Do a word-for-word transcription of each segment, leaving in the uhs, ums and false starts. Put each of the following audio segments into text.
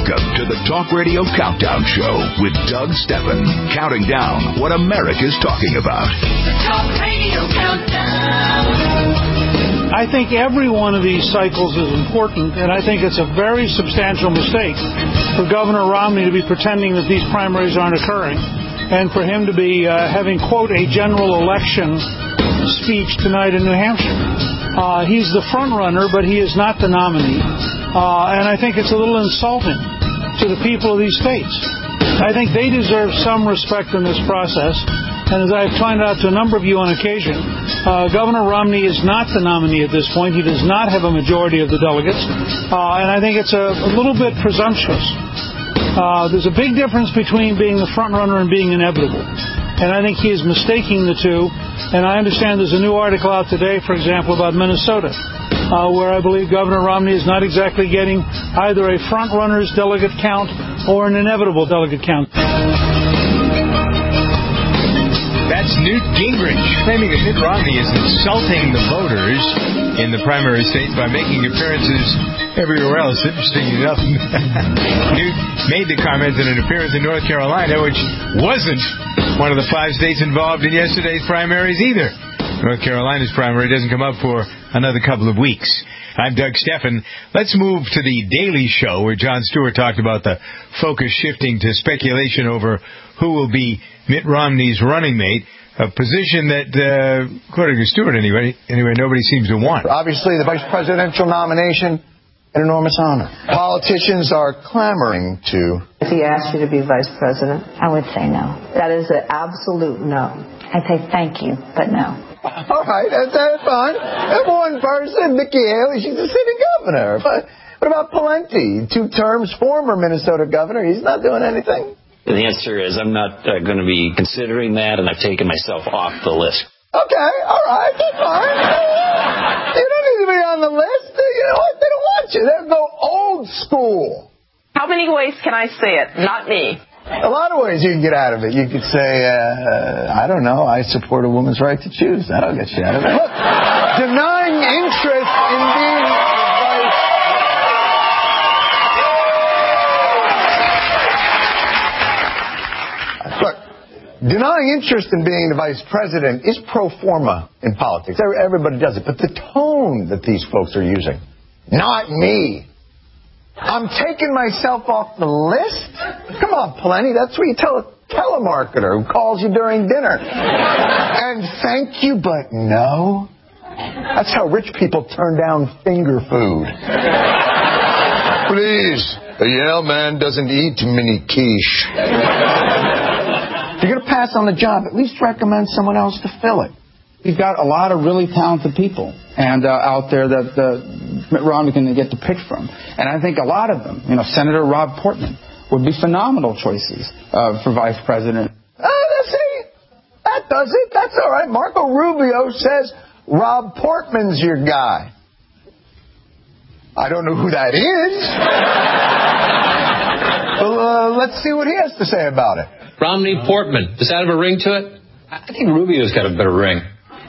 Welcome to the Talk Radio Countdown Show with Doug Stephan, counting down what America's talking about. The Talk Radio Countdown. I think every one of these cycles is important, and I think it's a very substantial mistake for Governor Romney to be pretending that these primaries aren't occurring, and for him to be uh, having, quote, a general election speech tonight in New Hampshire. Uh, he's the front runner, but he is not the nominee. Uh, and I think it's a little insulting to the people of these states. I think they deserve some respect in this process. And as I've pointed out to a number of you on occasion, uh, Governor Romney is not the nominee at this point. He does not have a majority of the delegates. Uh, and I think it's a, a little bit presumptuous. Uh, there's a big difference between being the front runner and being inevitable. And I think he is mistaking the two. And I understand there's a new article out today, for example, about Minnesota, uh, where I believe Governor Romney is not exactly getting either a front runner's delegate count or an inevitable delegate count. That's Newt Gingrich claiming that Mitt Romney is insulting the voters in the primary states by making appearances everywhere else. Interesting enough, Newt made the comment in an appearance in North Carolina, which wasn't one of the five states involved in yesterday's primaries either. North Carolina's primary doesn't come up for another couple of weeks. I'm Doug Stephan. Let's move to the Daily Show, where Jon Stewart talked about the focus shifting to speculation over who will be Mitt Romney's running mate, a position that, uh, according to Stewart anyway, anyway, nobody seems to want. Obviously, the vice presidential nomination, an enormous honor. Politicians are clamoring to... If he asked you to be vice president? I would say no. That is an absolute no. I'd say thank you, but no. All right, that's, that's fine. That's one person, Nikki Haley, she's a sitting governor. But what about Pawlenty, two terms, former Minnesota governor? He's not doing anything. And the answer is I'm not uh, going to be considering that, and I've taken myself off the list. Okay, all right, that's fine. You don't need to be on the list. You know what? They don't want you. They'll go old school. How many ways can I say it? Not me. A lot of ways you can get out of it. You could say, uh, I don't know, I support a woman's right to choose. That'll get you out of it. Look, denying interest in being vice... Look, denying interest in being the vice president is pro forma in politics. Everybody does it. But the tone that these folks are using, not me. I'm taking myself off the list? Come on, Pawlenty. That's what you tell a telemarketer who calls you during dinner. And thank you, but no. That's how rich people turn down finger food. Please. A Yale man doesn't eat mini quiche. If you're going to pass on the job, at least recommend someone else to fill it. We've got a lot of really talented people and uh, out there that uh, Mitt Romney can get to pick from. And I think a lot of them, you know, Senator Rob Portman would be phenomenal choices uh, for vice president. Oh, see, that does it. That's all right. Marco Rubio says Rob Portman's your guy. I don't know who that is. Well, uh, let's see what he has to say about it. Romney Portman. Does that have a ring to it? I think Rubio's got a better ring.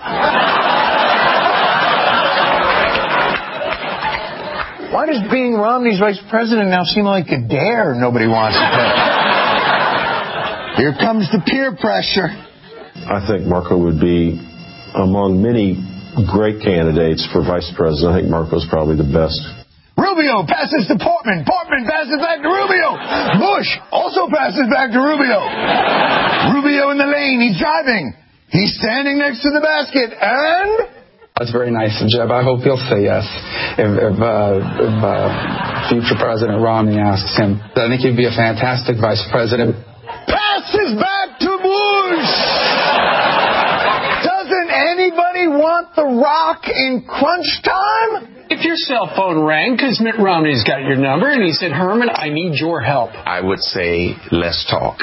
Why does being Romney's vice president now seem like a dare nobody wants to take? Here comes the peer pressure. I think Marco would be among many great candidates for vice president. I think Marco's probably the best. Rubio passes to Portman. Portman passes back to Rubio. Bush also passes back to Rubio. Rubio in the lane. He's driving. He's standing next to the basket. And... That's very nice of Jeb. I hope he'll say yes if, if, uh, if uh, future President Romney asks him. I think he'd be a fantastic vice president. Passes back to Bush. Doesn't anybody want the Rock in crunch time? If your cell phone rang because Mitt Romney's got your number and he said, Herman, I need your help. I would say, let's talk.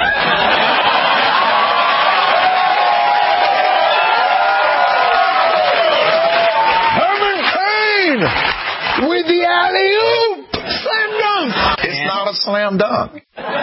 Herman Cain with the alley-oop. Slam dunk. It's not a slam dunk.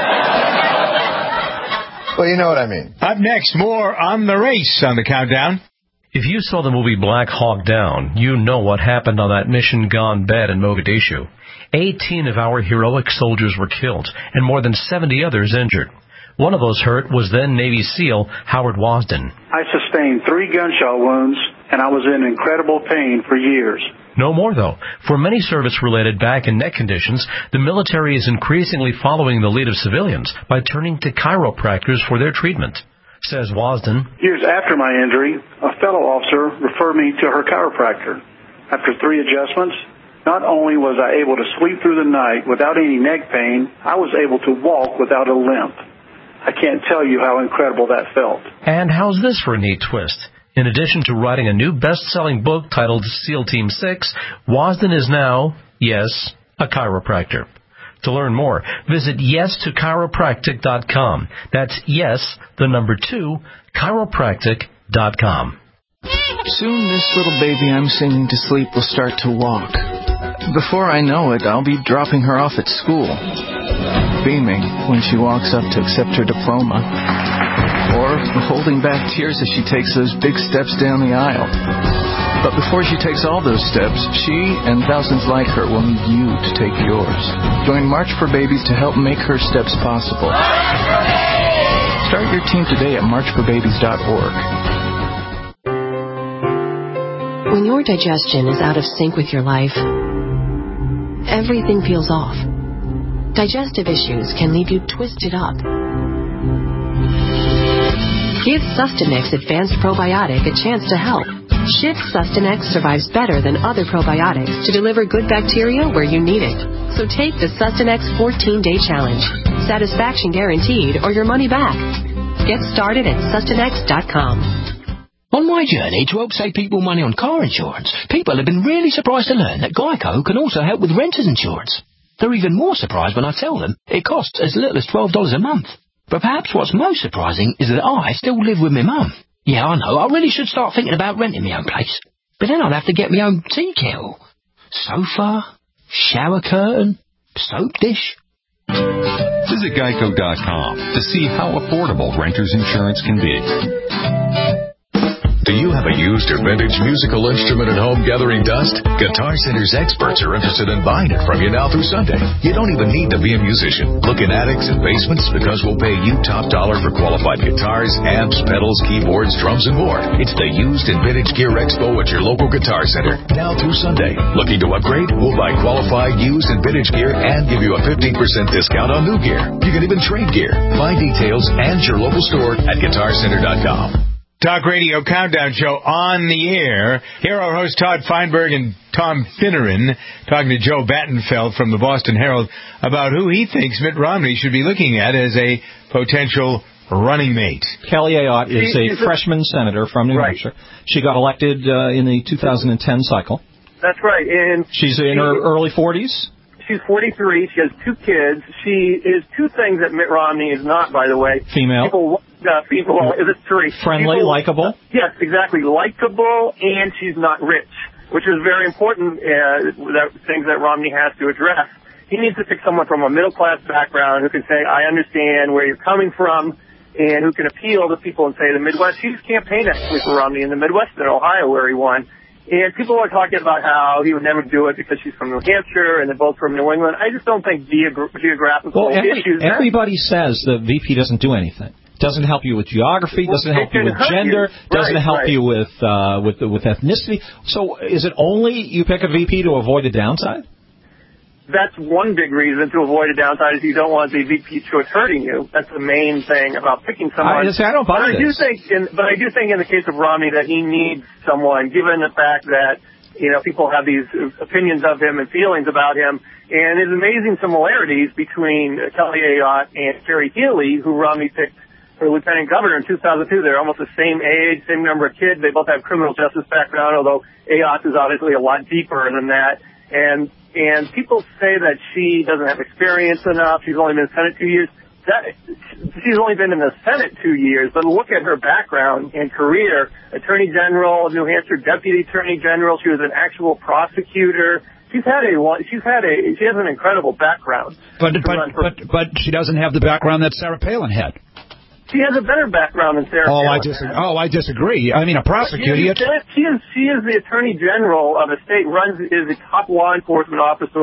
Well, you know what I mean. Up next, more on the race on the countdown. If you saw the movie Black Hawk Down, you know what happened on that mission gone bad in Mogadishu. eighteen of our heroic soldiers were killed and more than seventy others injured. One of those hurt was then Navy SEAL Howard Wasden. I sustained three gunshot wounds, and I was in incredible pain for years. No more, though. For many service-related back and neck conditions, the military is increasingly following the lead of civilians by turning to chiropractors for their treatment, says Wasden. Years after my injury, a fellow officer referred me to her chiropractor. After three adjustments, not only was I able to sleep through the night without any neck pain, I was able to walk without a limp. I can't tell you how incredible that felt. And how's this for a neat twist? In addition to writing a new best-selling book titled SEAL Team six, Wasden is now, yes, a chiropractor. To learn more, visit yes to chiropractic dot com. That's yes, the number two, chiropractic dot com. Soon this little baby I'm singing to sleep will start to walk. Before I know it, I'll be dropping her off at school, beaming when she walks up to accept her diploma, or holding back tears as she takes those big steps down the aisle. But before she takes all those steps, she and thousands like her will need you to take yours. Join March for Babies to help make her steps possible. Start your team today at march for babies dot org. When your digestion is out of sync with your life, everything feels off. Digestive issues can leave you twisted up. Give Sustanex Advanced Probiotic a chance to help. Shift Sustanex survives better than other probiotics to deliver good bacteria where you need it. So take the Sustanex fourteen-day challenge. Satisfaction guaranteed or your money back. Get started at Sustanex dot com. On my journey to help save people money on car insurance, people have been really surprised to learn that Geico can also help with renter's insurance. They're even more surprised when I tell them it costs as little as twelve dollars a month. But perhaps what's most surprising is that I still live with my mum. Yeah, I know, I really should start thinking about renting my own place. But then I'd have to get my own tea kettle, sofa, shower curtain, soap dish. Visit geico dot com to see how affordable renter's insurance can be. Do you have a used or vintage musical instrument at home gathering dust? Guitar Center's experts are interested in buying it from you now through Sunday. You don't even need to be a musician. Look in attics and basements because we'll pay you top dollar for qualified guitars, amps, pedals, keyboards, drums, and more. It's the Used and Vintage Gear Expo at your local Guitar Center, now through Sunday. Looking to upgrade? We'll buy qualified used and vintage gear and give you a fifteen percent discount on new gear. You can even trade gear. Find details and your local store at guitar center dot com. Talk Radio Countdown Show on the air. Here are hosts Todd Feinberg and Tom Finneran talking to Joe Battenfeld from the Boston Herald about who he thinks Mitt Romney should be looking at as a potential running mate. Kelly Ayotte is a She's freshman senator from New right. Hampshire. She got elected uh, in the two thousand ten cycle. That's right. And She's in her early forties. She's forty-three. She has two kids. She is two things that Mitt Romney is not, by the way. Female. People, uh, people is it three? Friendly, likable. Uh, yes, exactly. Likable, and she's not rich, which is very important, uh, that, things that Romney has to address. He needs to pick someone from a middle-class background who can say, I understand where you're coming from, and who can appeal to people in, say, the Midwest. She just campaigned actually for Romney in the Midwest in Ohio where he won. And people are talking about how he would never do it because she's from New Hampshire and they're both from New England. I just don't think geogra- geographical Well, every, issues... everybody says the V P doesn't do anything. Doesn't help you with geography, doesn't help you with gender, doesn't help you with uh, with with ethnicity. So is it only you pick a V P to avoid a downside? That's one big reason to avoid a downside is you don't want the V P choice hurting you. That's the main thing about picking someone. I, I don't buy but I do this. think, in, but I do think in the case of Romney that he needs someone, given the fact that you know people have these opinions of him and feelings about him, and there's amazing similarities between Kelly Ayotte and Carrie Healy, who Romney picked for lieutenant governor in two thousand two. They're almost the same age, same number of kids. They both have criminal justice background, although Ayotte is obviously a lot deeper than that. And and people say that she doesn't have experience enough. She's only been in the Senate two years. That, she's only been in the Senate two years, but look at her background and career. Attorney General of New Hampshire, Deputy Attorney General. She was an actual prosecutor. She's had a she's had a she has an incredible background. But but but but she doesn't have the background that Sarah Palin had. She has a better background than Sarah Oh, Palin I disagree. Oh, I disagree. I mean, a prosecutor. She is, she is she is the Attorney General of a state, runs is the top law enforcement officer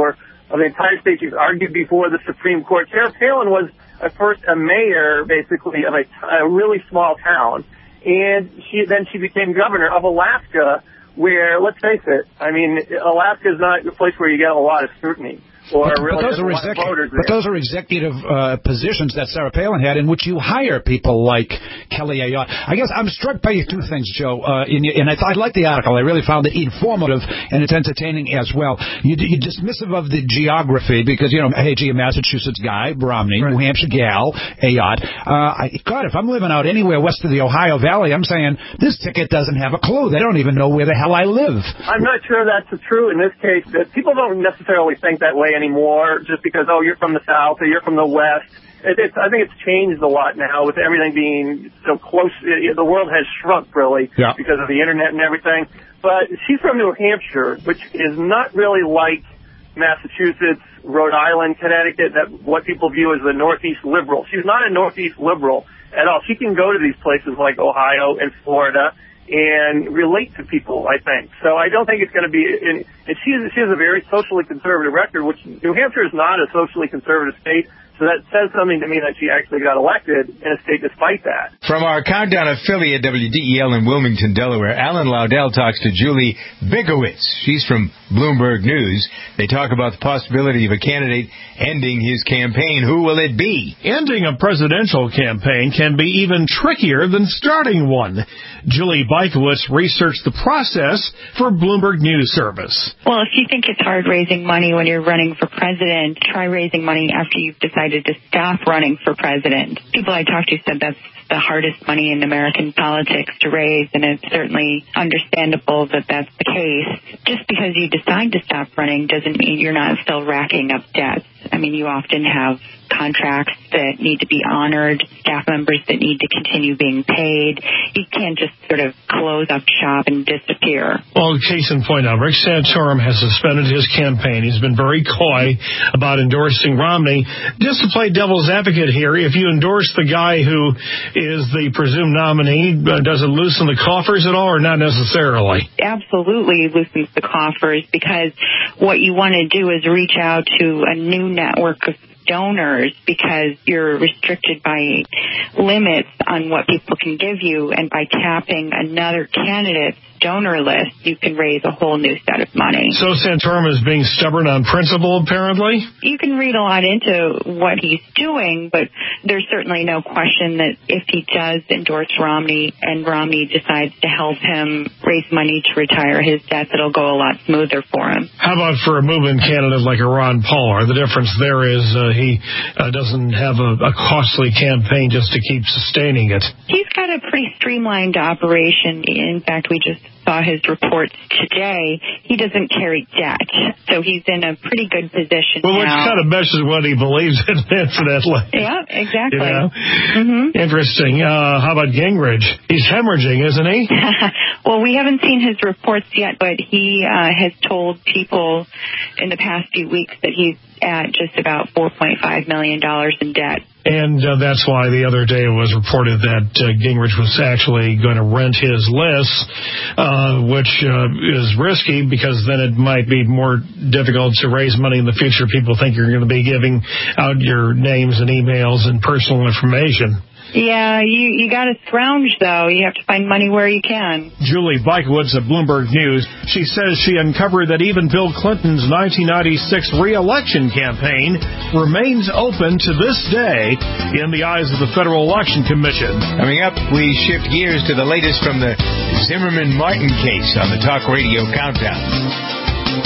of the entire state. She's argued before the Supreme Court. Sarah Palin was at first a mayor, basically, of a, a really small town, and she then she became governor of Alaska, where, let's face it, I mean, Alaska is not a place where you get a lot of scrutiny. Or but, really but, those are execu- but those are executive uh, positions that Sarah Palin had, in which you hire people like Kelly Ayotte. I guess I'm struck by two things, Joe, uh, in, and I, I like the article. I really found it informative, and it's entertaining as well. You, you're dismissive of the geography because, you know, hey, gee, a Massachusetts guy, Romney, right. New Hampshire gal, Ayotte. Uh, I, God, if I'm living out anywhere west of the Ohio Valley, I'm saying this ticket doesn't have a clue. They don't even know where the hell I live. I'm not sure that's true in this case. That people don't necessarily think that way anymore, just because, oh, you're from the South or you're from the West. It, it's, I think it's changed a lot now with everything being so close. It, the world has shrunk, really, yeah. because of the Internet and everything. But she's from New Hampshire, which is not really like Massachusetts, Rhode Island, Connecticut, that what people view as the Northeast liberal. She's not a Northeast liberal at all. She can go to these places like Ohio and Florida and relate to people, I think. So I don't think it's going to be, and, and she, is, she has a very socially conservative record, which New Hampshire is not a socially conservative state. So that says something to me that she actually got elected in a state despite that. From our Countdown affiliate, W D E L in Wilmington, Delaware, Alan Laudel talks to Julie Bigowitz. She's from Bloomberg News. They talk about the possibility of a candidate ending his campaign. Who will it be? Ending a presidential campaign can be even trickier than starting one. Julie Bikowitz researched the process for Bloomberg News Service. Well, if you think it's hard raising money when you're running for president, try raising money after you've decided to stop running for president. People I talked to said that's the hardest money in American politics to raise, and it's certainly understandable that that's the case. Just because you decide to stop running doesn't mean you're not still racking up debts. I mean, you often have contracts that need to be honored, staff members that need to continue being paid. You can't just sort of close up shop and disappear. Well, case in point now, Rick Santorum has suspended his campaign. He's been very coy about endorsing Romney. Just to play devil's advocate here, if you endorse the guy who is the presumed nominee, does it loosen the coffers at all or not necessarily? Absolutely loosens the coffers, because what you want to do is reach out to a new network of donors, because you're restricted by limits on what people can give you, and by tapping another candidate's donor list, you can raise a whole new set of money. So Santorum is being stubborn on principle, apparently? You can read a lot into what he's doing, but there's certainly no question that if he does endorse Romney and Romney decides to help him raise money to retire his debts, it'll go a lot smoother for him. How about for a movement candidate like a Ron Paul? The difference there is uh, he uh, doesn't have a, a costly campaign just to keep sustaining it. He's got a pretty streamlined operation. In fact, we just saw his reports today. He doesn't carry debt, so he's in a pretty good position well, now. Well, which kind of meshes what he believes in, incidentally. Yeah, exactly. You know? Mm-hmm. Interesting. Uh, how about Gingrich? He's hemorrhaging, isn't he? Well, we haven't seen his reports yet, but he uh, has told people in the past few weeks that he's at just about four point five million dollars in debt. And uh, that's why the other day it was reported that uh, Gingrich was actually going to rent his lists, uh, which uh, is risky, because then it might be more difficult to raise money in the future. People think you're going to be giving out your names and emails and personal information. Yeah, you, you got to scrounge, though. You have to find money where you can. Julie Bikowitz of Bloomberg News. She says she uncovered that even Bill Clinton's nineteen ninety-six re-election campaign remains open to this day in the eyes of the Federal Election Commission. Coming up, we shift gears to the latest from the Zimmerman-Martin case on the Talk Radio Countdown.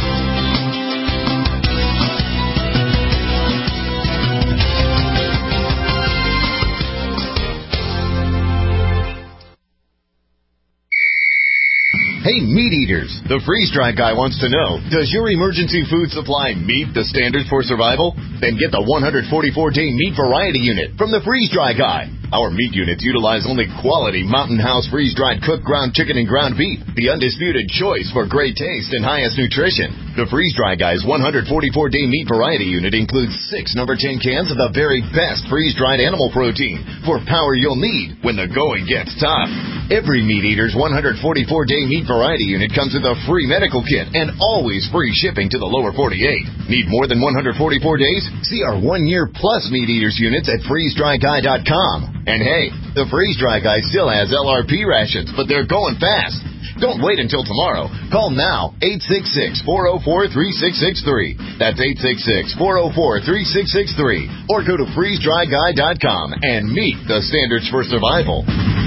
Hey, meat eaters, the freeze-dried guy wants to know, does your emergency food supply meet the standards for survival? Then get the one hundred forty-four day meat variety unit from the freeze-dry guy. Our meat units utilize only quality Mountain House freeze-dried cooked ground chicken and ground beef, the undisputed choice for great taste and highest nutrition. The Freeze-Dry Guy's one hundred forty-four day meat variety unit includes six number ten cans of the very best freeze-dried animal protein for power you'll need when the going gets tough. Every Meat Eater's one hundred forty-four day meat variety unit comes with a free medical kit and always free shipping to the lower forty-eight. Need more than one hundred forty-four days? See our one-year plus Meat Eaters units at freeze dry guy dot com. And hey, the Freeze-Dry Guy still has L R P rations, but they're going fast. Don't wait until tomorrow. Call now, eight six six, four oh four, three six six three. That's eight six six, four oh four, three six six three. Or go to freeze dry guy dot com and meet the standards for survival.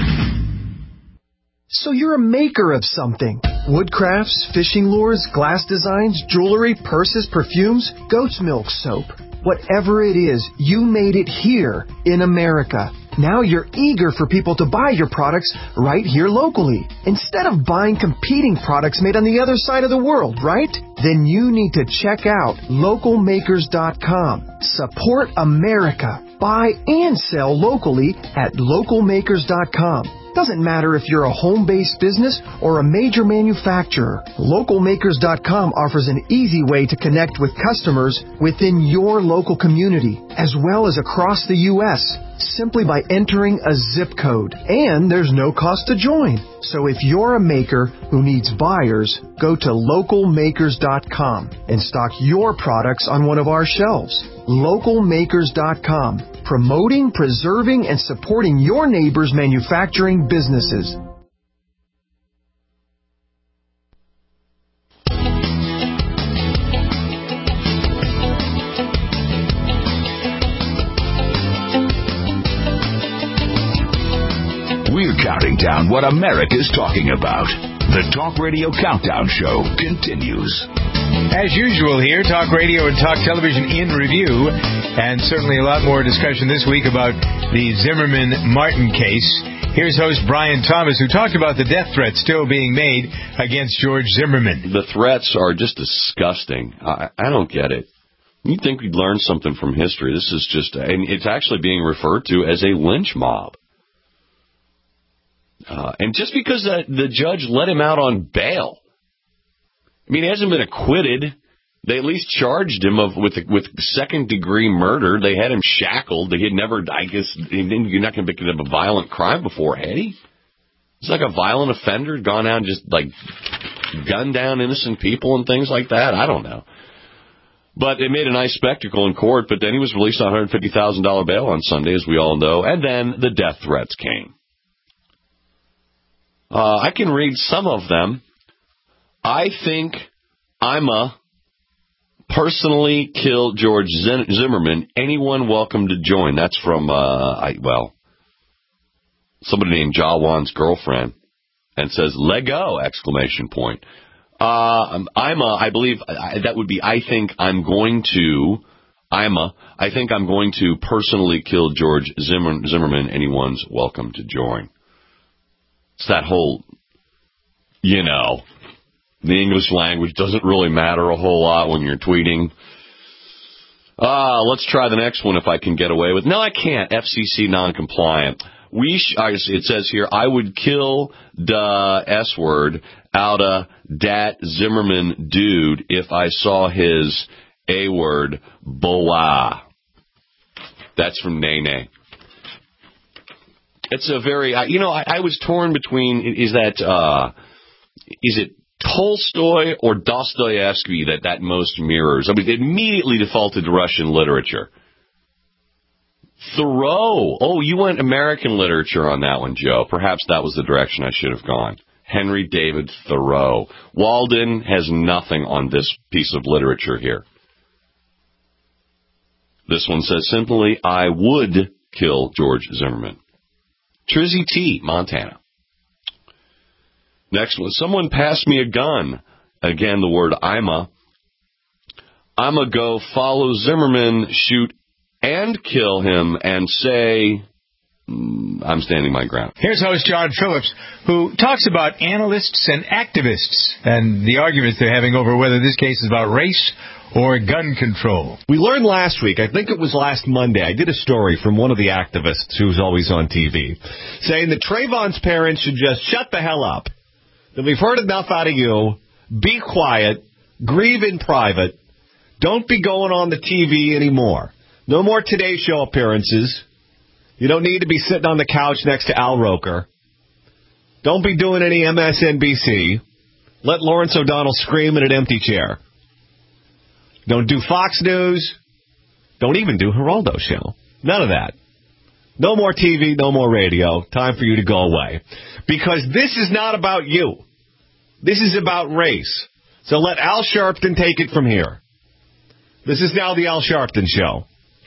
So you're a maker of something. Wood crafts, fishing lures, glass designs, jewelry, purses, perfumes, goat's milk soap. Whatever it is, you made it here in America. Now you're eager for people to buy your products right here locally, instead of buying competing products made on the other side of the world, right? Then you need to check out local makers dot com. Support America. Buy and sell locally at local makers dot com. Doesn't matter if you're a home-based business or a major manufacturer. local makers dot com offers an easy way to connect with customers within your local community, as well as across the U S, simply by entering a zip code. And there's no cost to join. So if you're a maker who needs buyers, go to local makers dot com and stock your products on one of our shelves. local makers dot com. Promoting, preserving, and supporting your neighbor's manufacturing businesses. We're counting down what America's talking about. The Talk Radio Countdown Show continues. As usual here, Talk Radio and Talk Television in review, and certainly a lot more discussion this week about the Zimmerman-Martin case. Here's host Brian Thomas, who talked about the death threat still being made against George Zimmerman. The threats are just disgusting. I, I don't get it. You'd think we'd learn something from history. This is just, and it's actually being referred to as a lynch mob. Uh, and just because the, the judge let him out on bail, I mean, he hasn't been acquitted. They at least charged him of with with second degree murder. They had him shackled. He had never, I guess, you're not convicted of a violent crime before, had he? It's like a violent offender, gone out and just like gunned down innocent people and things like that. I don't know. But it made a nice spectacle in court. But then he was released on one hundred fifty thousand dollars bail on Sunday, as we all know. And then the death threats came. Uh, I can read some of them. I think I'm a personally kill George Zimmerman. Anyone welcome to join? That's from, uh, I, well, somebody named Jawan's girlfriend, and says, Lego, exclamation point. Uh, I'm a, I believe I, that would be, I think I'm going to, I'm a, I think I'm going to personally kill George Zimmer, Zimmerman. Anyone's welcome to join. It's that whole, you know, the English language doesn't really matter a whole lot when you're tweeting. Ah, uh, let's try the next one if I can get away with. No, I can't. F C C non-compliant. We, sh- it says here, I would kill the S word out of dat Zimmerman dude if I saw his A word boa. That's from Nene. It's a very, you know, I, I was torn between, is that, uh, is it Tolstoy or Dostoevsky that that most mirrors? I mean, it immediately defaulted to Russian literature. Thoreau. Oh, you went American literature on that one, Joe. Perhaps that was the direction I should have gone. Henry David Thoreau. Walden has nothing on this piece of literature here. This one says simply, I would kill George Zimmerman. Trizzy T, Montana. Next one. Someone passed me a gun. Again, the word I'm a. I'm a go follow Zimmerman, shoot and kill him, and say, mm, I'm standing my ground. Here's host John Phillips, who talks about analysts and activists and the arguments they're having over whether this case is about race or gun control. We learned last week, I think it was last Monday, I did a story from one of the activists who's always on T V, saying that Trayvon's parents should just shut the hell up. That we've heard enough out of you. Be quiet. grieve in private. Don't be going on the T V anymore. No more Today Show appearances. You don't need to be sitting on the couch next to Al Roker. Don't be doing any M S N B C. Let Lawrence O'Donnell scream in an empty chair. Don't do Fox News. Don't even do Geraldo Show. None of that. No more T V, no more radio. Time for you to go away. Because this is not about you. This is about race. So let Al Sharpton take it from here. This is now the Al Sharpton Show.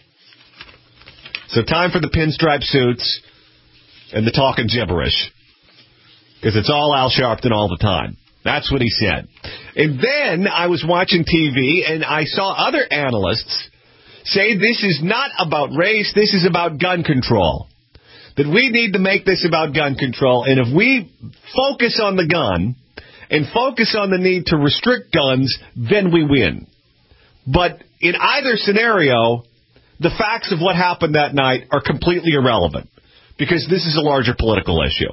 So time for the pinstripe suits and the talking gibberish. Because it's all Al Sharpton all the time. That's what he said. And then I was watching T V, and I saw other analysts say this is not about race, this is about gun control. That we need to make this about gun control, and if we focus on the gun and focus on the need to restrict guns, then we win. But in either scenario, the facts of what happened that night are completely irrelevant, because this is a larger political issue.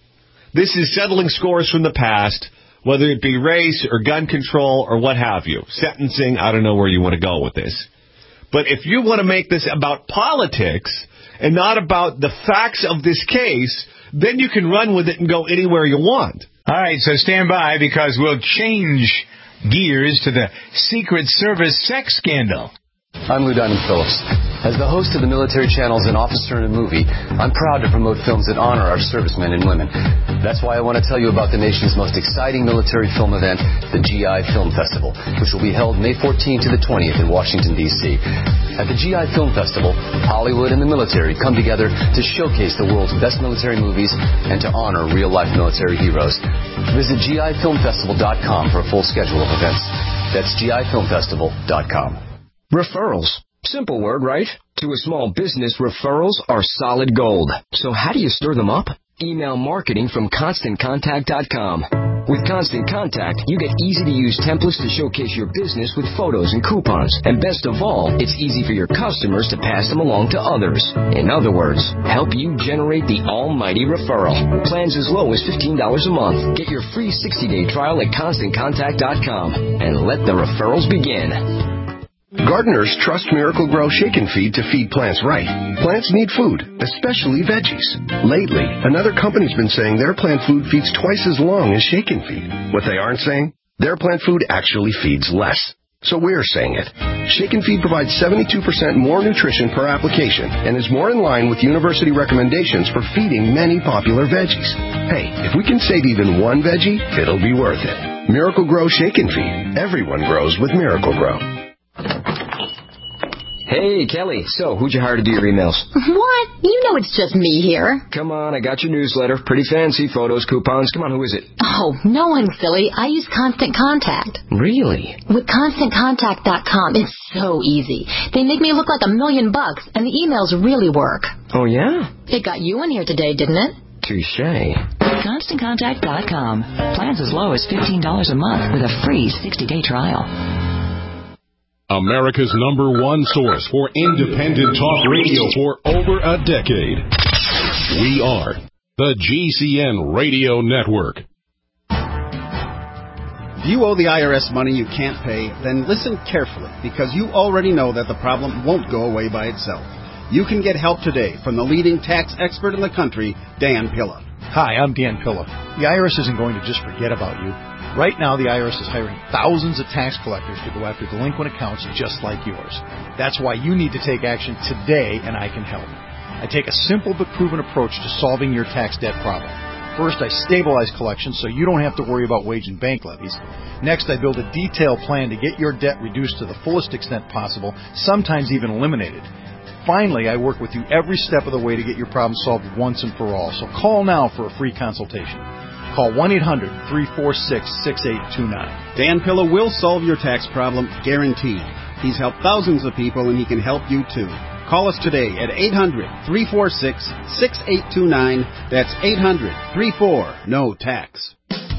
This is settling scores from the past, whether it be race or gun control or what have you. Sentencing, I don't know where you want to go with this. But if you want to make this about politics and not about the facts of this case, then you can run with it and go anywhere you want. All right, so stand by, because we'll change gears to the Secret Service sex scandal. I'm Lou Diamond Phillips. As the host of the Military Channel's An Officer in a Movie, I'm proud to promote films that honor our servicemen and women. That's why I want to tell you about the nation's most exciting military film event, the G I Film Festival, which will be held May fourteenth to the twentieth in Washington, D C At the G I Film Festival, Hollywood and the military come together to showcase the world's best military movies and to honor real-life military heroes. Visit G I film festival dot com for a full schedule of events. That's G I film festival dot com. Referrals. Simple word, right? To a small business, referrals are solid gold. So how do you stir them up? Email marketing from constant contact dot com. With Constant Contact, you get easy-to-use templates to showcase your business with photos and coupons. And best of all, it's easy for your customers to pass them along to others. In other words, help you generate the almighty referral. Plans as low as fifteen dollars a month. Get your free sixty-day trial at constant contact dot com and let the referrals begin. Gardeners trust Miracle-Gro Shake and Feed to feed plants right. Plants need food, especially veggies. Lately, another company's been saying their plant food feeds twice as long as Shake and Feed. What they aren't saying? Their plant food actually feeds less. So we're saying it. Shake and Feed provides seventy-two percent more nutrition per application and is more in line with university recommendations for feeding many popular veggies. Hey, if we can save even one veggie, it'll be worth it. Miracle-Gro Shake and Feed. Everyone grows with Miracle-Gro. Hey, Kelly. So, who'd you hire to do your emails? What? You know it's just me here. Come on, I got your newsletter. Pretty fancy. Photos, coupons. Come on, who is it? Oh, no one, silly. I use Constant Contact. Really? With constant contact dot com, it's so easy. They make me look like a million bucks, and the emails really work. Oh, yeah? It got you in here today, didn't it? Touché. constant contact dot com. Plans as low as fifteen dollars a month with a free sixty-day trial. America's number one source for independent talk radio for over a decade. We are the G C N Radio Network. If you owe the I R S money you can't pay, then listen carefully, because you already know that the problem won't go away by itself. You can get help today from the leading tax expert in the country, Dan Pilla. Hi, I'm Dan Pilla. The I R S isn't going to just forget about you. Right now, the I R S is hiring thousands of tax collectors to go after delinquent accounts just like yours. That's why you need to take action today, and I can help. I take a simple but proven approach to solving your tax debt problem. First, I stabilize collections so you don't have to worry about wage and bank levies. Next, I build a detailed plan to get your debt reduced to the fullest extent possible, sometimes even eliminated. Finally, I work with you every step of the way to get your problem solved once and for all. So call now for a free consultation. Call one eight hundred, three four six, six eight two nine. Dan Pilla will solve your tax problem, guaranteed. He's helped thousands of people, and he can help you too. Call us today at eight hundred, three four six, six eight two nine. That's eight hundred, three four, no tax.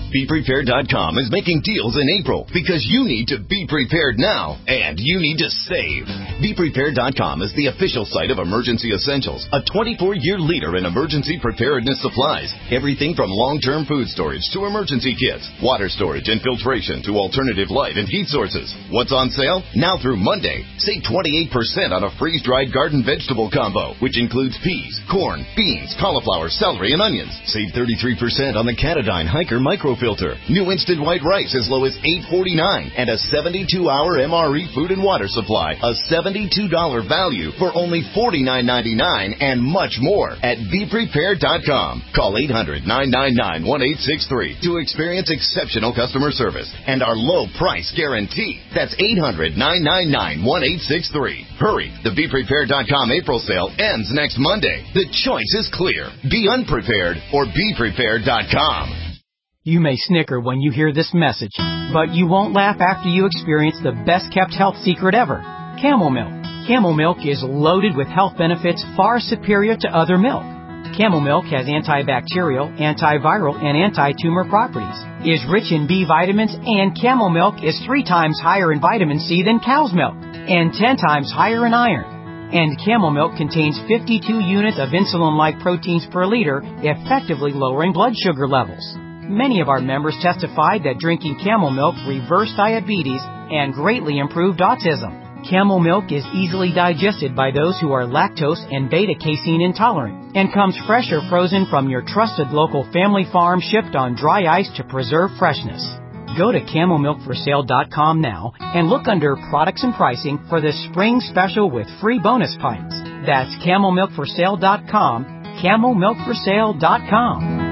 Be Prepared dot com is making deals in April because you need to be prepared now and you need to save. Be Prepared dot com is the official site of Emergency Essentials, a twenty-four year leader in emergency preparedness supplies. Everything from long-term food storage to emergency kits, water storage and filtration to alternative light and heat sources. What's on sale? Now through Monday, save twenty-eight percent on a freeze-dried garden vegetable combo, which includes peas, corn, beans, cauliflower, celery, and onions. Save thirty-three percent on the Catadyne Hiker microfilter. New instant white rice as low as eight forty-nine, and a seventy-two hour M R E food and water supply, a seventy-two dollars value for only forty-nine ninety-nine, and much more at Be Prepared dot com. Call eight hundred nine nine nine one eight six three to experience exceptional customer service and our low price guarantee. That's eight hundred nine nine nine one eight six three. Hurry, the Be Prepared dot com April sale ends next Monday. The choice is clear. Be unprepared or Be Prepared dot com. You may snicker when you hear this message, but you won't laugh after you experience the best-kept health secret ever, Camel Milk. Camel Milk is loaded with health benefits far superior to other milk. Camel Milk has antibacterial, antiviral, and anti-tumor properties, is rich in B vitamins, and Camel Milk is three times higher in vitamin C than cow's milk, and ten times higher in iron. And Camel Milk contains fifty-two units of insulin-like proteins per liter, effectively lowering blood sugar levels. Many of our members testified that drinking Camel Milk reversed diabetes and greatly improved autism. Camel Milk is easily digested by those who are lactose and beta-casein intolerant and comes fresh or frozen from your trusted local family farm, shipped on dry ice to preserve freshness. Go to camel milk for sale dot com now and look under products and pricing for the spring special with free bonus pints. That's camel milk for sale dot com, camel milk for sale dot com.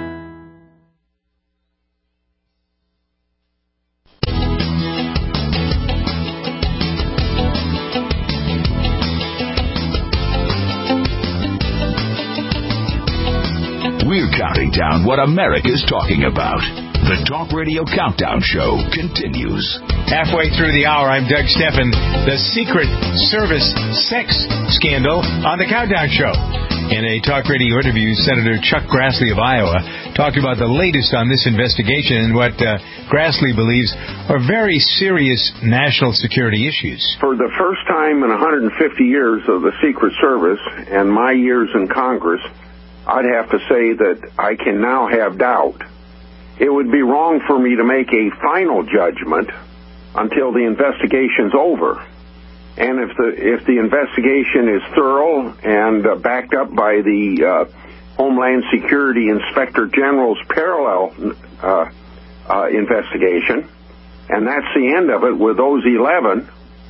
We're counting down what America's talking about. The Talk Radio Countdown Show continues. Halfway through the hour, I'm Doug Steffen. The Secret Service sex scandal on the Countdown Show. In a talk radio interview, Senator Chuck Grassley of Iowa talked about the latest on this investigation and what uh, Grassley believes are very serious national security issues. For the first time in one hundred fifty years of the Secret Service and my years in Congress, I'd have to say that I can now have doubt. It would be wrong for me to make a final judgment until the investigation's over. And if the if the investigation is thorough and uh, backed up by the uh, Homeland Security Inspector General's parallel uh, uh, investigation, and that's the end of it with those eleven,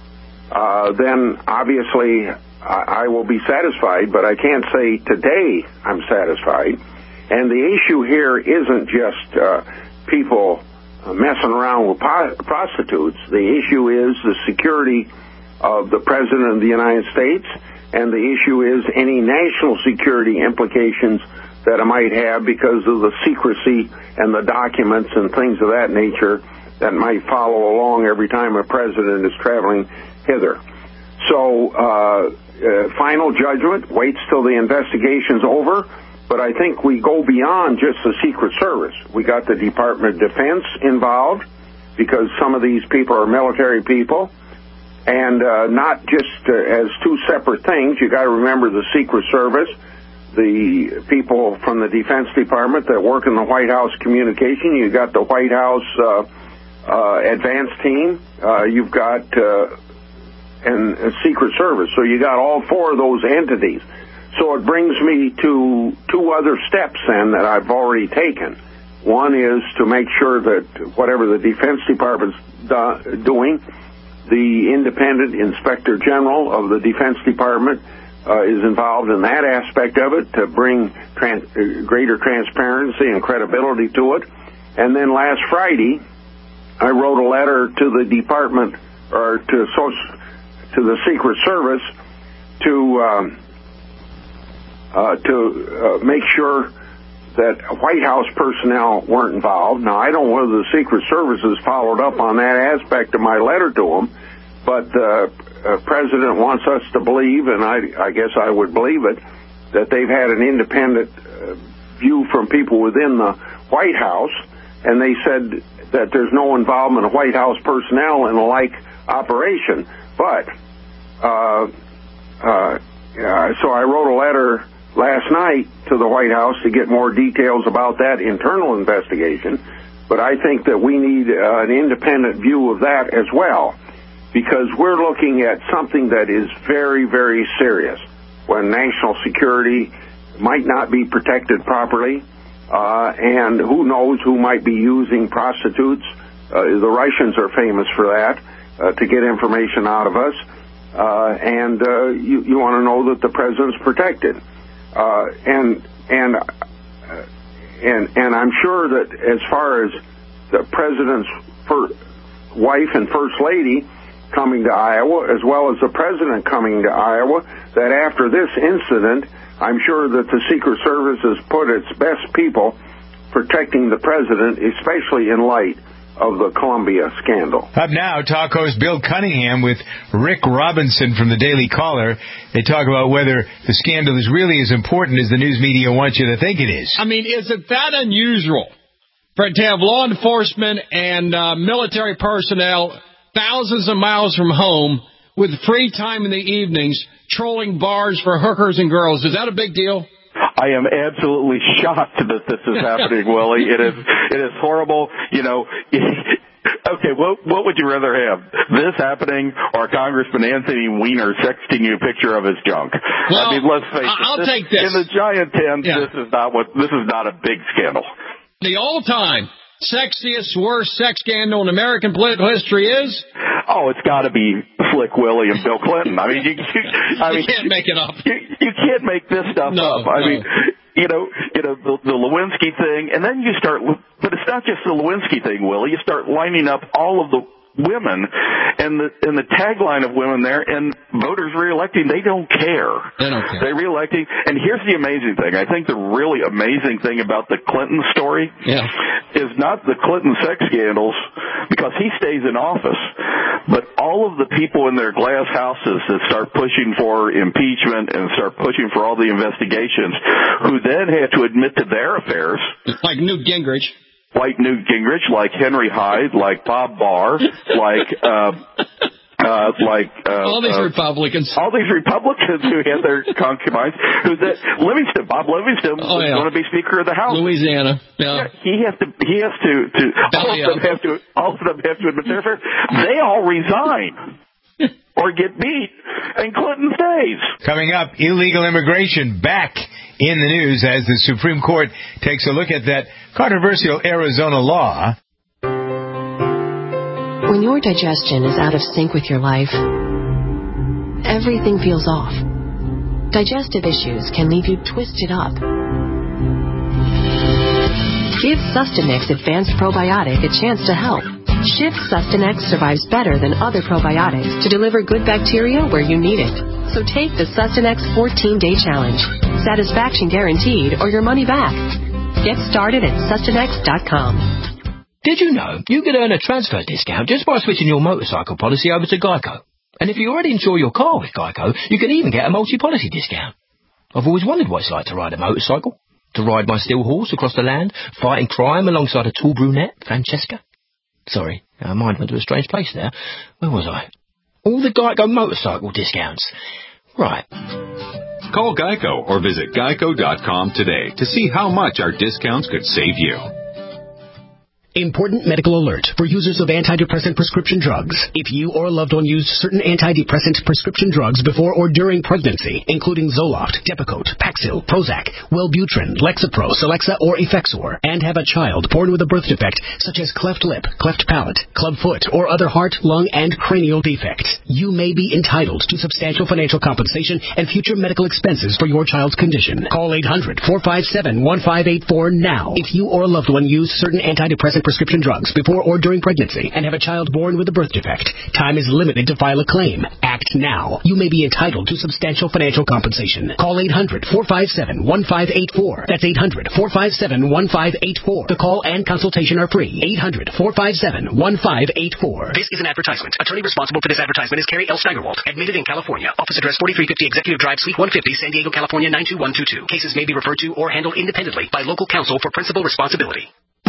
uh, then obviously I will be satisfied, but I can't say today I'm satisfied. And the issue here isn't just uh, people messing around with po- prostitutes. The issue is the security of the President of the United States, and the issue is any national security implications that it might have because of the secrecy and the documents and things of that nature that might follow along every time a president is traveling hither. So, uh, uh, final judgment, waits till the investigation's over, but I think we go beyond just the Secret Service. We got the Department of Defense involved because some of these people are military people, and uh, not just uh, as two separate things. You got to remember the Secret Service, the people from the Defense Department that work in the White House communication. You got the White House uh, uh, advance team. Uh, you've got uh, and a Secret Service. So you got all four of those entities. So it brings me to two other steps then that I've already taken. One is to make sure that whatever the Defense Department's do- doing, the independent Inspector General of the Defense Department uh, is involved in that aspect of it to bring trans- uh, greater transparency and credibility to it. And then last Friday, I wrote a letter to the department, or to social, to the Secret Service, to um, uh, to uh, make sure that White House personnel weren't involved. Now, I don't know whether the Secret Service has followed up on that aspect of my letter to them, but the uh, President wants us to believe, and I, I guess I would believe it, that they've had an independent uh, view from people within the White House and they said that there's no involvement of White House personnel in a like operation. But, uh, uh, uh, so I wrote a letter last night to the White House to get more details about that internal investigation. But I think that we need uh, an independent view of that as well, because we're looking at something that is very, very serious when national security might not be protected properly, uh, and who knows who might be using prostitutes. Uh, the Russians are famous for that, uh, to get information out of us, uh, and uh, you, you want to know that the president's protected. Uh, and and uh, and and I'm sure that as far as the president's fir- wife and first lady coming to Iowa, as well as the president coming to Iowa, that after this incident, I'm sure that the Secret Service has put its best people protecting the president, especially in light of the Columbia scandal. Up now, talk host Bill Cunningham with Rick Robinson from the Daily Caller. They talk about whether the scandal is really as important as the news media wants you to think it is. I mean, is it that unusual for it to have law enforcement and uh, military personnel thousands of miles from home with free time in the evenings trolling bars for hookers and girls? Is that a big deal? I am absolutely shocked that this is happening, Willie. It is it is horrible. You know, okay, what what would you rather have? This happening or Congressman Anthony Weiner sexting you a picture of his junk? Well, I mean, let's face it. I'll this, take this. In the giant tent, Yeah. this is not what this is not a big scandal. The all-time sexiest, worst sex scandal in American political history is? Oh, it's got to be Slick Willie and Bill Clinton. I mean, you, you, I You mean, can't make it up. You, you can't make this stuff No, up. I no. mean, you know, you know the, the Lewinsky thing, and then you start. But it's not just the Lewinsky thing, Willie. You start lining up all of the women and the and the tagline of women there, and voters reelecting, they don't care. They don't care. They reelecting, and here's the amazing thing. I think the really amazing thing about the Clinton story yeah. is not the Clinton sex scandals, because he stays in office, but all of the people in their glass houses that start pushing for impeachment and start pushing for all the investigations, who then had to admit to their affairs. Like Newt Gingrich. Like Newt Gingrich, like Henry Hyde, like Bob Barr, like, uh, uh, like, uh, all these uh, Republicans. All these Republicans who had their concubines, who that, Livingston, Bob Livingston Oh, was yeah. going to be Speaker of the House. Louisiana. Yeah. Yeah, he has to, he has to, to all of them have to, all of them have to admit their affairs. They all resign. Or get beat, and Clinton stays. Coming up, illegal immigration back in the news as the Supreme Court takes a look at that controversial Arizona law. When your digestion is out of sync with your life, everything feels off. Digestive issues can leave you twisted up. Give Sustanex Advanced Probiotic a chance to help. Shift Sustanex survives better than other probiotics to deliver good bacteria where you need it. So take the Sustanex fourteen-day challenge. Satisfaction guaranteed or your money back. Get started at Sustanex dot com. Did you know you could earn a transfer discount just by switching your motorcycle policy over to Geico? And if you already insure your car with Geico, you can even get a multi-policy discount. I've always wondered what it's like to ride a motorcycle. To ride my steel horse across the land, fighting crime alongside a tall brunette, Francesca. Sorry, my mind went to a strange place there. Where was I? All the Geico motorcycle discounts. Right. Call Geico or visit geico dot com today to see how much our discounts could save you. Important medical alert for users of antidepressant prescription drugs. If you or a loved one used certain antidepressant prescription drugs before or during pregnancy, including Zoloft, Depakote, Paxil, Prozac, Wellbutrin, Lexapro, Celexa, or Effexor, and have a child born with a birth defect such as cleft lip, cleft palate, club foot, or other heart, lung, and cranial defects, you may be entitled to substantial financial compensation and future medical expenses for your child's condition. Call eight hundred, four five seven, one five eight four now if you or a loved one use certain antidepressant prescription drugs before or during pregnancy and have a child born with a birth defect. Time is limited to file a claim. Act now. You may be entitled to substantial financial compensation. Call eight hundred, four five seven, one five eight four. That's eight hundred, four five seven, one five eight four. The call and consultation are free. eight hundred, four five seven, one five eight four. This is an advertisement. Attorney responsible for this advertisement is Carrie L. Steigerwald. Admitted in California. Office address forty-three fifty Executive Drive, Suite one fifty, San Diego, California nine two one two two. Cases may be referred to or handled independently by local counsel for principal responsibility.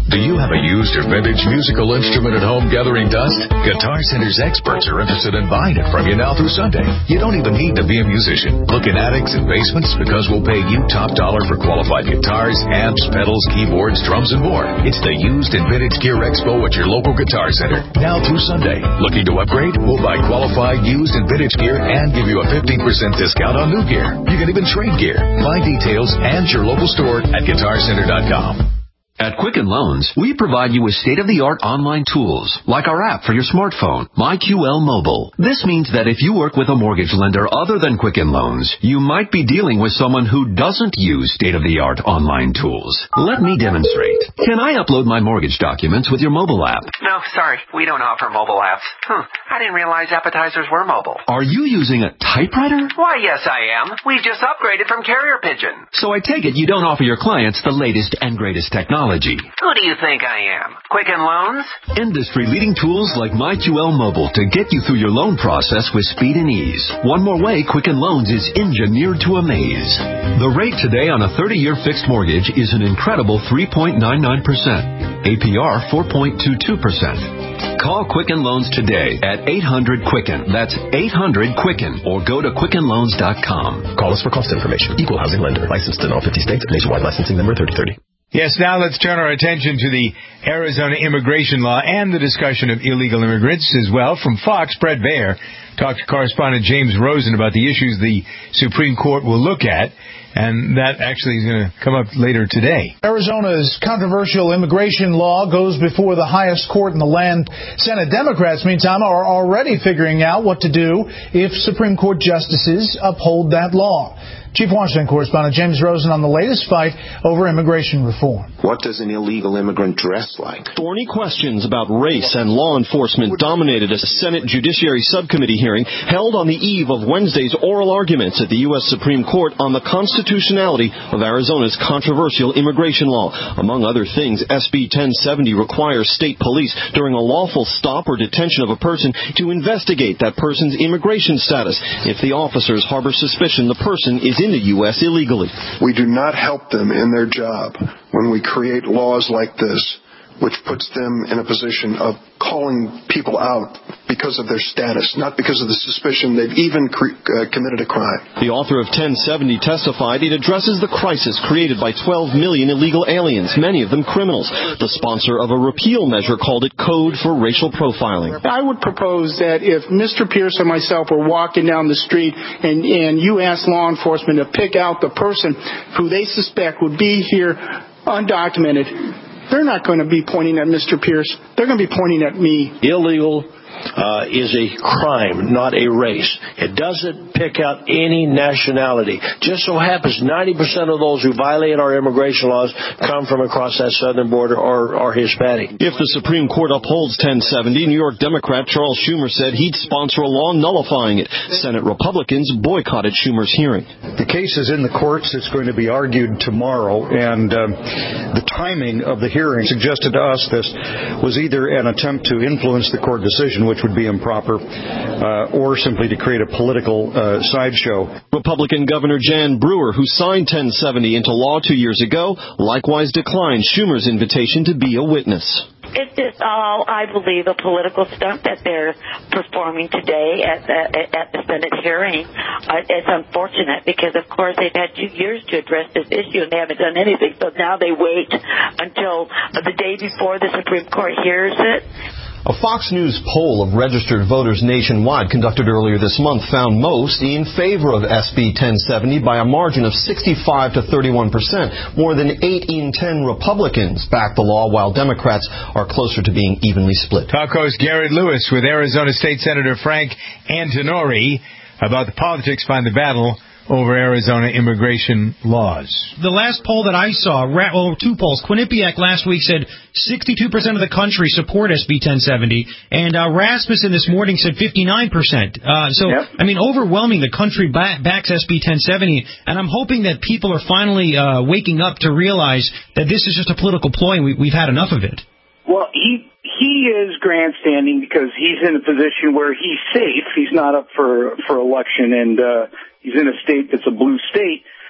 Do you have a used or vintage musical instrument at home gathering dust? Guitar Center's experts are interested in buying it from you now through Sunday. You don't even need to be a musician. Look in attics and basements because we'll pay you top dollar for qualified guitars, amps, pedals, keyboards, drums, and more. It's the Used and Vintage Gear Expo at your local Guitar Center. Now through Sunday. Looking to upgrade? We'll buy qualified used and vintage gear and give you a fifteen percent discount on new gear. You can even trade gear. Find details and your local store at guitar center dot com. At Quicken Loans, we provide you with state-of-the-art online tools, like our app for your smartphone, MyQL Mobile. This means that if you work with a mortgage lender other than Quicken Loans, you might be dealing with someone who doesn't use state-of-the-art online tools. Let me demonstrate. Can I upload my mortgage documents with your mobile app? No, sorry, we don't offer mobile apps. Huh, I didn't realize appetizers were mobile. Are you using a typewriter? Why, yes, I am. We just upgraded from Carrier Pigeon. So I take it you don't offer your clients the latest and greatest technology. Who do you think I am? Quicken Loans? Industry-leading tools like MyQL Mobile to get you through your loan process with speed and ease. One more way Quicken Loans is engineered to amaze. The rate today on a thirty-year fixed mortgage is an incredible three point nine nine percent. A P R four point two two percent. Call Quicken Loans today at eight hundred Quicken. That's eight hundred Quicken. Or go to quicken loans dot com. Call us for cost information. Equal housing lender. Licensed in all fifty states. Nationwide licensing number thirty thirty. Yes, now let's turn our attention to the Arizona immigration law and the discussion of illegal immigrants as well. From Fox, Brett Baer talked to correspondent James Rosen about the issues the Supreme Court will look at, and that actually is going to come up later today. Arizona's controversial immigration law goes before the highest court in the land. Senate Democrats, meantime, are already figuring out what to do if Supreme Court justices uphold that law. Chief Washington correspondent James Rosen on the latest fight over immigration reform. What does an illegal immigrant dress like? Thorny questions about race and law enforcement dominated a Senate Judiciary Subcommittee hearing held on the eve of Wednesday's oral arguments at the U S Supreme Court on the constitutionality of Arizona's controversial immigration law. Among other things, S B ten seventy requires state police during a lawful stop or detention of a person to investigate that person's immigration status if the officers harbor suspicion the person is in the U S illegally. We do not help them in their job when we create laws like this, which puts them in a position of calling people out because of their status, not because of the suspicion they've even cre- uh, committed a crime. The author of ten seventy testified it addresses the crisis created by twelve million illegal aliens, many of them criminals. The sponsor of a repeal measure called it Code for Racial Profiling. I would propose that if Mister Pierce and myself were walking down the street and, and you asked law enforcement to pick out the person who they suspect would be here undocumented, they're not going to be pointing at Mister Pierce. They're going to be pointing at me. Illegal uh, is a crime, not a race. It doesn't pick out any nationality. Just so happens ninety percent of those who violate our immigration laws come from across that southern border or are Hispanic. If the Supreme Court upholds ten seventy, New York Democrat Charles Schumer said he'd sponsor a law nullifying it. Senate Republicans boycotted Schumer's hearing. The case is in the courts. It's going to be argued tomorrow, and um, the timing of the hearing suggested to us this was either an attempt to influence the court decision, which would be improper, uh, or simply to create a political uh, sideshow. Republican Governor Jan Brewer, who signed ten seventy into law two years ago, likewise declined Schumer's invitation to be a witness. It's just all, I believe, a political stunt that they're performing today at the, at the Senate hearing. Uh, it's unfortunate because, of course, they've had two years to address this issue and they haven't done anything. So now they wait until the day before the Supreme Court hears it. A Fox News poll of registered voters nationwide conducted earlier this month found most in favor of S B ten seventy by a margin of sixty-five to thirty-one percent. More than eight in ten Republicans backed the law, while Democrats are closer to being evenly split. Talk host Garrett Lewis with Arizona State Senator Frank Antinori about the politics behind the battle over Arizona immigration laws. The last poll that I saw, well, two polls, Quinnipiac last week said sixty-two percent of the country support S B ten seventy, and uh, Rasmussen this morning said fifty-nine percent. Uh, so, yep. I mean, overwhelming, the country back, backs S B ten seventy, and I'm hoping that people are finally uh, waking up to realize that this is just a political ploy and we, we've had enough of it. Well, he he is grandstanding because he's in a position where he's safe. He's not up for for election, and uh, he's in a state that's a blue state.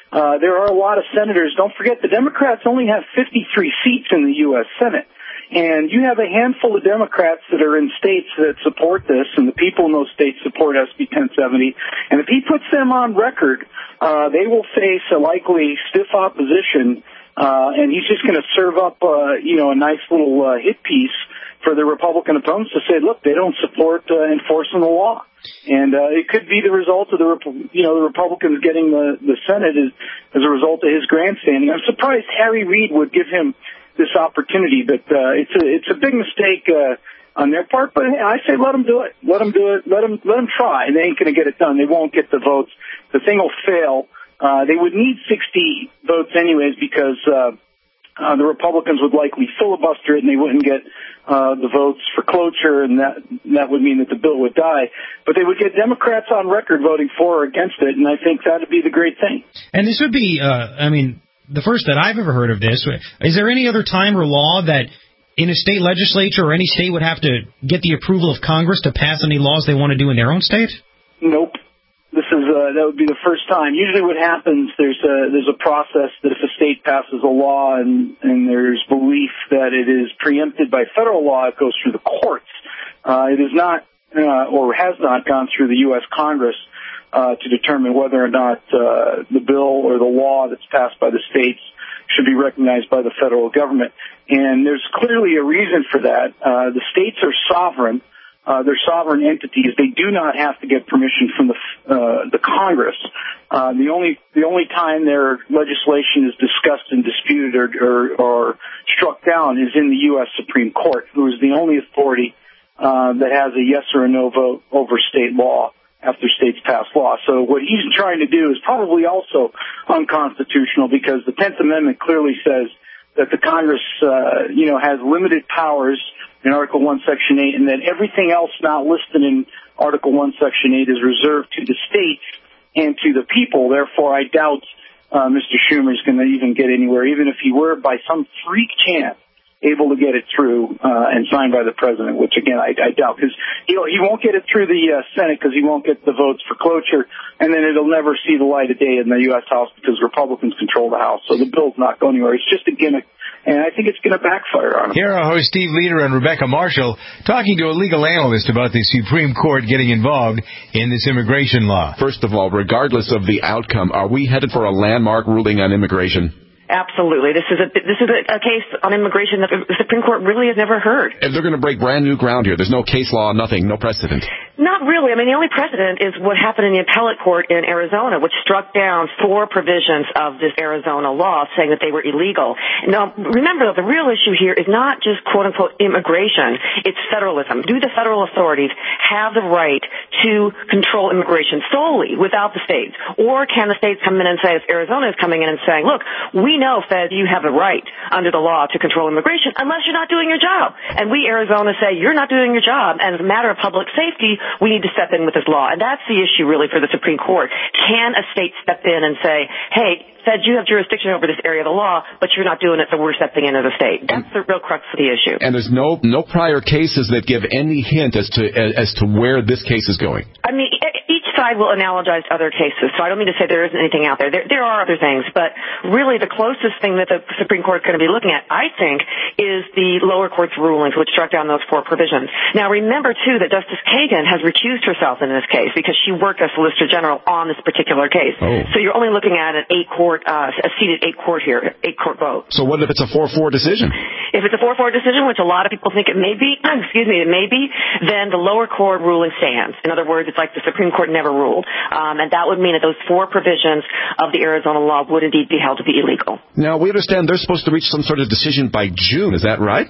Uh, there are a lot of senators. Don't forget, the Democrats only have fifty-three seats in the U S Senate. And you have a handful of Democrats that are in states that support this, and the people in those states support S B ten seventy. And if he puts them on record, uh, they will face a likely stiff opposition, uh, and he's just going to serve up, uh, you know, a nice little uh, hit piece for the Republican opponents to say, look, they don't support uh, enforcing the law. And uh, it could be the result of the, you know, the Republicans getting the, the Senate as, as a result of his grandstanding. I'm surprised Harry Reid would give him this opportunity, but uh, it's a it's a big mistake uh, on their part. But I say let them do it, let them do it, let them let them try. And they ain't going to get it done. They won't get the votes. The thing will fail. Uh, they would need sixty votes anyways because uh, uh, the Republicans would likely filibuster it, and they wouldn't get uh, the votes for cloture, and that that would mean that the bill would die. But they would get Democrats on record voting for or against it, and I think that would be the great thing. And this would be, uh, I mean. The first that I've ever heard of this. Is there any other time or law that in a state legislature or any state would have to get the approval of Congress to pass any laws they want to do in their own state? Nope. This is uh, that would be the first time. Usually what happens, there's a, there's a process that if a state passes a law and, and there's belief that it is preempted by federal law, it goes through the courts. Uh, it is not uh, or has not gone through the U S Congress Uh, to determine whether or not uh, the bill or the law that's passed by the states should be recognized by the federal government. And there's clearly a reason for that. Uh, the states are sovereign. Uh, they're sovereign entities. They do not have to get permission from the uh, the Congress. Uh, the only the only time their legislation is discussed and disputed or, or, or struck down is in the U S Supreme Court, who is the only authority uh, that has a yes or a no vote over state law after states pass law. So what he's trying to do is probably also unconstitutional because the tenth Amendment clearly says that the Congress, uh, you know, has limited powers in Article one, Section eight, and that everything else not listed in Article one, Section eight is reserved to the states and to the people. Therefore, I doubt uh, Mister Schumer is going to even get anywhere, even if he were by some freak chance able to get it through uh, and signed by the president, which, again, I, I doubt, because he won't get it through the uh, Senate because he won't get the votes for cloture, and then it'll never see the light of day in the U S House because Republicans control the House. So the bill's not going anywhere. It's just a gimmick, and I think it's going to backfire on him. Here are host Steve Leder and Rebecca Marshall talking to a legal analyst about the Supreme Court getting involved in this immigration law. First of all, regardless of the outcome, are we headed for a landmark ruling on immigration? Absolutely. This is a this is a, a case on immigration that the Supreme Court really has never heard. If they're going to break brand new ground here, there's no case law, nothing, no precedent. Not really. I mean, the only precedent is what happened in the appellate court in Arizona, which struck down four provisions of this Arizona law saying that they were illegal. Now, remember, though, the real issue here is not just quote-unquote immigration. It's federalism. Do the federal authorities have the right to control immigration solely without the states? Or can the states come in and say, as Arizona is coming in and saying, look, we know, Fed, you have a right under the law to control immigration unless you're not doing your job. And we, Arizona, say you're not doing your job. And as a matter of public safety, we need to step in with this law. And that's the issue, really, for the Supreme Court. Can a state step in and say, hey, Fed, you have jurisdiction over this area of the law, but you're not doing it, so we're stepping in as a state. That's the real crux of the issue. And there's no no prior cases that give any hint as to as to where this case is going. I mean, each side will analogize other cases, so I don't mean to say there isn't anything out there. There, there are other things, but really the closest thing that the Supreme Court is going to be looking at, I think, is the lower court's rulings, which struck down those four provisions. Now, remember, too, that Justice Kagan has recused herself in this case because she worked as Solicitor General on this particular case. Oh. So you're only looking at an eight-court, uh, a seated eight-court here, eight-court vote. So what if it's a four four decision? If it's a four four decision, which a lot of people think it may be, excuse me, it may be, then the lower court ruling stands. In other words, it's like the Supreme Court never ruled. Um, and that would mean that those four provisions of the Arizona law would indeed be held to be illegal. Now, we understand they're supposed to reach some sort of decision by June. Is that right?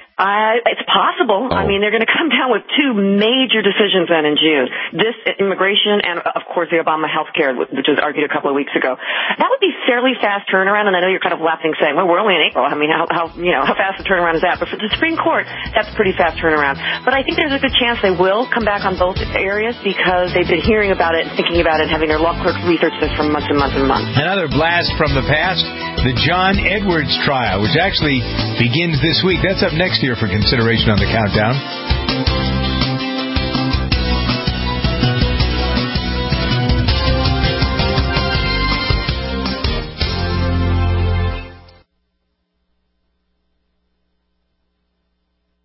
Uh, it's possible. Oh. I mean, they're going to come down with two major decisions then in June. This immigration and, of course, the Obama health care, which was argued a couple of weeks ago. That would be fairly fast turnaround, and I know you're kind of laughing saying, well, we're only in April. I mean, how, how you know, how fast a turnaround is that? But for the Supreme Court, that's a pretty fast turnaround. But I think there's a good chance they will come back on both areas because they've been hearing about it and thinking about it and having their law clerks research this for months and months and months. Another blast from the past, the John Edwards trial, which actually begins this week. That's up next year for consideration on the countdown.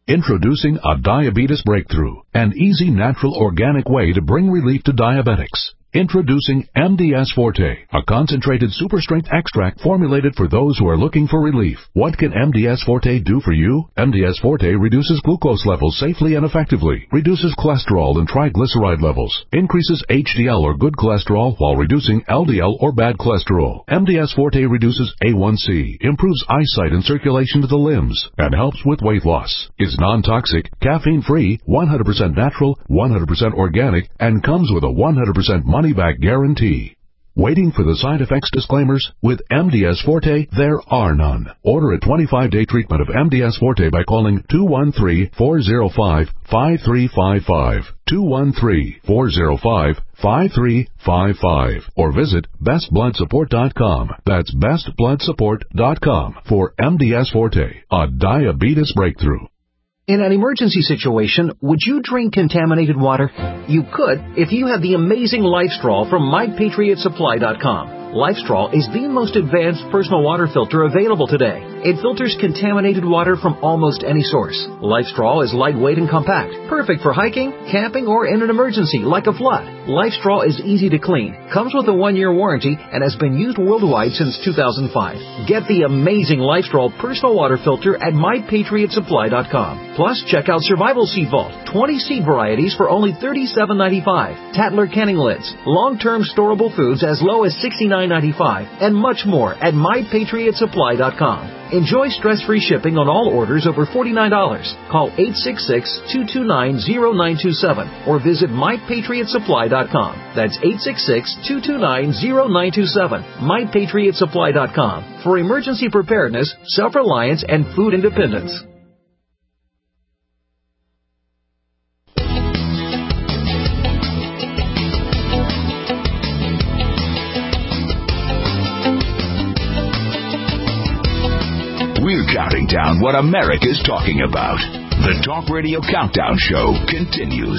Introducing a diabetes breakthrough, an easy, natural, organic way to bring relief to diabetics. Introducing M D S Forte, a concentrated super-strength extract formulated for those who are looking for relief. What can M D S Forte do for you? M D S Forte reduces glucose levels safely and effectively, reduces cholesterol and triglyceride levels, increases H D L or good cholesterol while reducing L D L or bad cholesterol. M D S Forte reduces A one C, improves eyesight and circulation to the limbs, and helps with weight loss. Is non-toxic, caffeine-free, one hundred percent natural, one hundred percent organic, and comes with a one hundred percent money-back guarantee. Waiting for the side effects disclaimers? With M D S Forte, there are none. Order a twenty-five day treatment of M D S Forte by calling two one three, four zero five, five three five five, two one three, four zero five, five three five five, or visit best blood support dot com. That's best blood support dot com for M D S Forte, a diabetes breakthrough. In an emergency situation, would you drink contaminated water? You could if you had the amazing LifeStraw from my patriot supply dot com. LifeStraw is the most advanced personal water filter available today. It filters contaminated water from almost any source. LifeStraw is lightweight and compact, perfect for hiking, camping, or in an emergency like a flood. LifeStraw is easy to clean, comes with a one-year warranty, and has been used worldwide since two thousand five. Get the amazing LifeStraw personal water filter at my patriot supply dot com. Plus, check out Survival Seed Vault, twenty seed varieties for only thirty-seven ninety-five. Tattler canning lids, long-term storable foods as low as sixty-nine ninety-five, and much more at my patriot supply dot com. Enjoy stress-free shipping on all orders over forty-nine dollars. Call eight six six, two two nine, zero nine two seven or visit my patriot supply dot com. That's eight six six, two two nine, zero nine two seven. my patriot supply dot com for emergency preparedness, self-reliance, and food independence. We're counting down what America's talking about. The Talk Radio Countdown Show continues.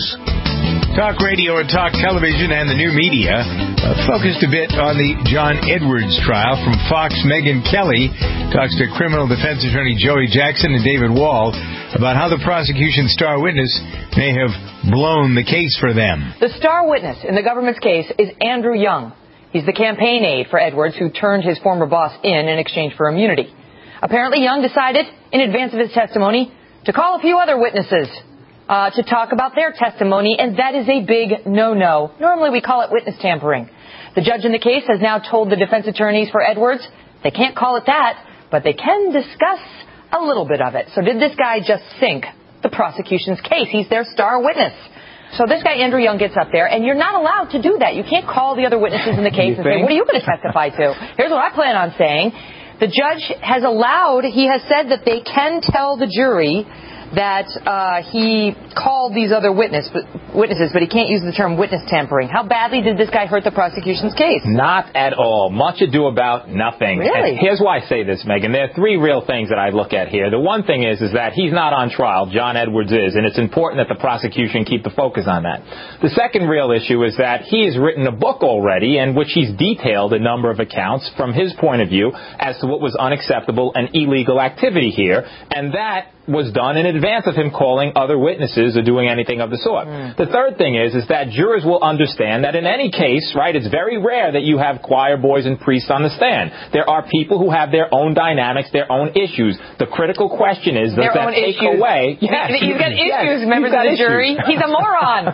Talk radio and talk television and the new media uh, focused a bit on the John Edwards trial. From Fox, Megyn Kelly talks to criminal defense attorney Joey Jackson and David Wall about how the prosecution's star witness may have blown the case for them. The star witness in the government's case is Andrew Young. He's the campaign aide for Edwards, who turned his former boss in in exchange for immunity. Apparently, Young decided, in advance of his testimony, to call a few other witnesses uh, to talk about their testimony, and that is a big no-no. Normally, we call it witness tampering. The judge in the case has now told the defense attorneys for Edwards they can't call it that, but they can discuss a little bit of it. So did this guy just sink the prosecution's case? He's their star witness. So this guy, Andrew Young, gets up there, and you're not allowed to do that. You can't call the other witnesses in the case and say, what are you going to testify to? Here's what I plan on saying. The judge has allowed, he has said that they can tell the jury that uh, he called these other witness, witnesses, but he can't use the term witness tampering. How badly did this guy hurt the prosecution's case? Not at all. Much ado about nothing. Really? And here's why I say this, Megan. There are three real things that I look at here. The one thing is, is that he's not on trial. John Edwards is, and it's important that the prosecution keep the focus on that. The second real issue is that he has written a book already in which he's detailed a number of accounts from his point of view as to what was unacceptable and illegal activity here, and that was done in advance of him calling other witnesses or doing anything of the sort. Mm. The third thing is, is that jurors will understand that in any case, right, it's very rare that you have choir boys and priests on the stand. There are people who have their own dynamics, their own issues. The critical question is, does that take issues. away? Yes. You've got issues, yes, members of the issues. jury. He's a moron.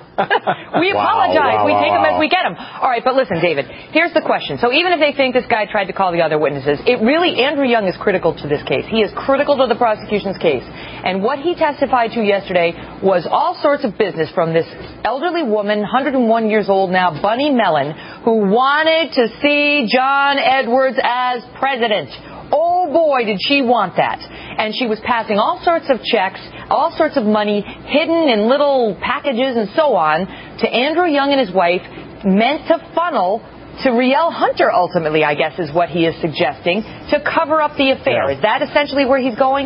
we wow, apologize. wow, we wow, take wow. him as we get him. All right, but listen, David, here's the question. So even if they think this guy tried to call the other witnesses, it really, Andrew Young is critical to this case. He is critical to the prosecution's case. And what he testified to yesterday was all sorts of business from this elderly woman, one hundred one years old now, Bunny Mellon, who wanted to see John Edwards as president. Oh, boy, did she want that. And she was passing all sorts of checks, all sorts of money, hidden in little packages and so on, to Andrew Young and his wife, meant to funnel to Rielle Hunter, ultimately, I guess is what he is suggesting, to cover up the affair. Yeah. Is that essentially where he's going?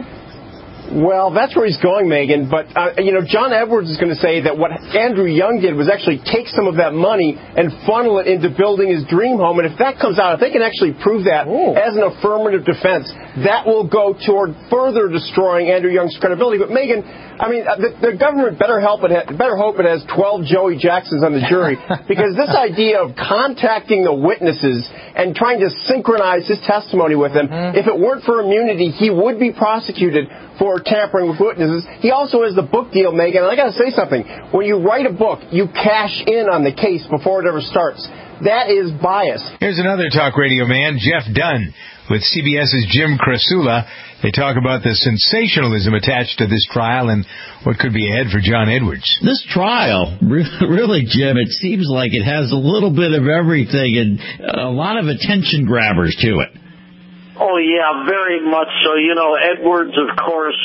Well, that's where he's going, Megan. But, uh, you know, John Edwards is going to say that what Andrew Young did was actually take some of that money and funnel it into building his dream home. And if that comes out, if they can actually prove that Ooh. as an affirmative defense, that will go toward further destroying Andrew Young's credibility. But, Megan, I mean, the, the government better, help it ha- better hope it has twelve Joey Jacksons on the jury, because this idea of contacting the witnesses and trying to synchronize his testimony with them, mm-hmm. if it weren't for immunity, he would be prosecuted for tampering with witnesses. He also has the book deal, Megan, and I got to say something. When you write a book, you cash in on the case before it ever starts. That is bias. Here's another talk radio man, Jeff Dunn, with C B S's Jim Krasula. They talk about the sensationalism attached to this trial and what could be ahead for John Edwards. This trial, really, Jim, it seems like it has a little bit of everything and a lot of attention grabbers to it. Oh, yeah, very much so. You know, Edwards, of course,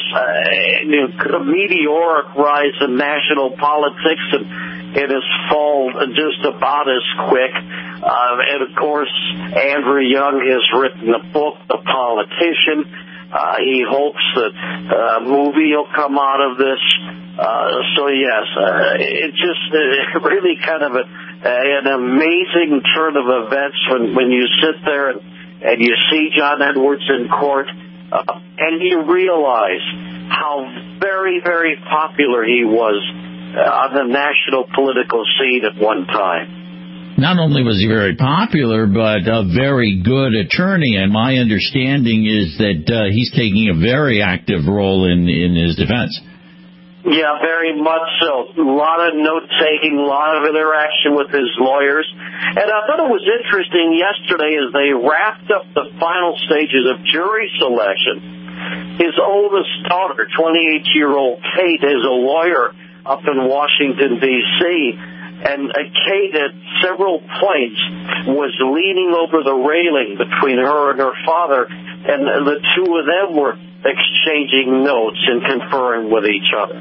uh, a meteoric rise in national politics, and it has fallen just about as quick. Uh, and, of course, Andrew Young has written a book, The Politician. Uh, he hopes that a movie will come out of this. Uh, so, yes, uh, it's just uh, really kind of a, an amazing turn of events when, when you sit there and and you see John Edwards in court, uh, and you realize how very, very popular he was uh, on the national political scene at one time. Not only was he very popular, but a very good attorney, and my understanding is that uh, he's taking a very active role in, in his defense. Yeah, very much so. A lot of note-taking, a lot of interaction with his lawyers. And I thought it was interesting yesterday as they wrapped up the final stages of jury selection. His oldest daughter, twenty-eight-year-old Kate, is a lawyer up in Washington, D C, and Kate at several points was leaning over the railing between her and her father, and the two of them were exchanging notes and conferring with each other.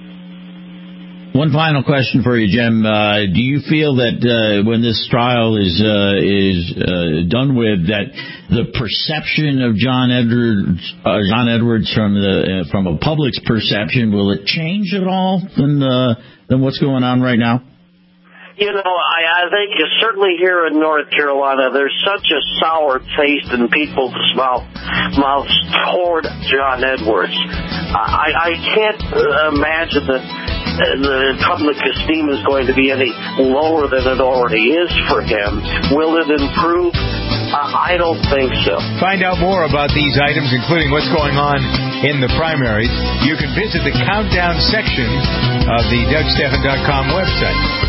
One final question for you, Jim. Uh, do you feel that uh, when this trial is uh, is uh, done with, that the perception of John Edwards, uh, John Edwards from the uh, from a public's perception, will it change at all than uh, than what's going on right now? You know, I, I think certainly here in North Carolina, there's such a sour taste in people's mouth, mouths toward John Edwards. I, I can't imagine that the public esteem is going to be any lower than it already is for him. Will it improve? I don't think so. Find out more about these items, including what's going on in the primaries. You can visit the countdown section of the Doug Stephan dot com website.